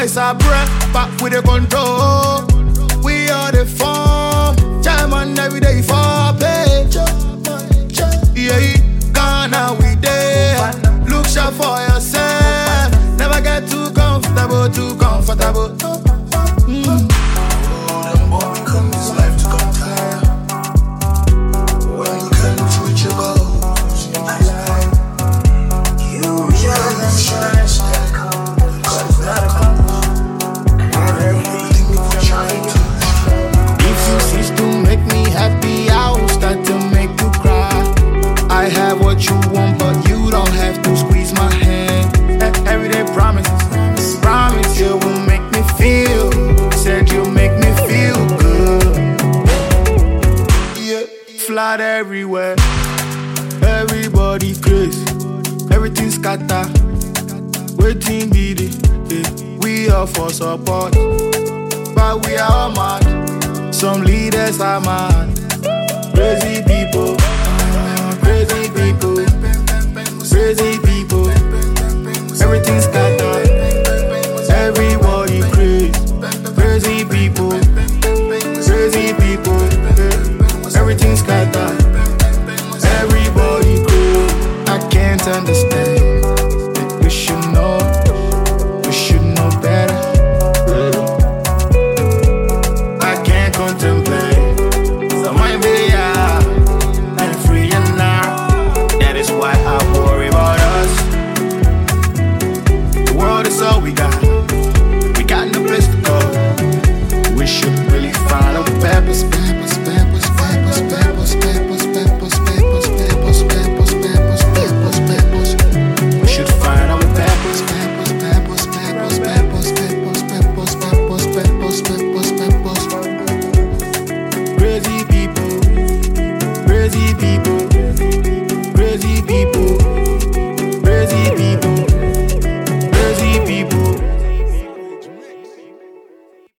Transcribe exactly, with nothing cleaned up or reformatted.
boys are breath, back with the control. We are the form, German every day for pay. Yeah, Ghana we there. Look sharp for yourself. Never get too comfortable, too comfortable. Mm. What you want, but you don't have to squeeze my hand. Everyday promises, promise you will make me feel. Said you'll make me feel good. Yeah, flood everywhere, everybody crazy, everything scatter. Waiting be the, yeah. We are for support, but we are all mad. Some leaders are mad, crazy people. Crazy people, crazy people, everything's scattered, everybody crazy, crazy people, crazy people, everything's scattered, everybody crazy. I can't understand, we should know, we should know better. I can't contemplate, so my baby. Why I worry about us. The world is all we got.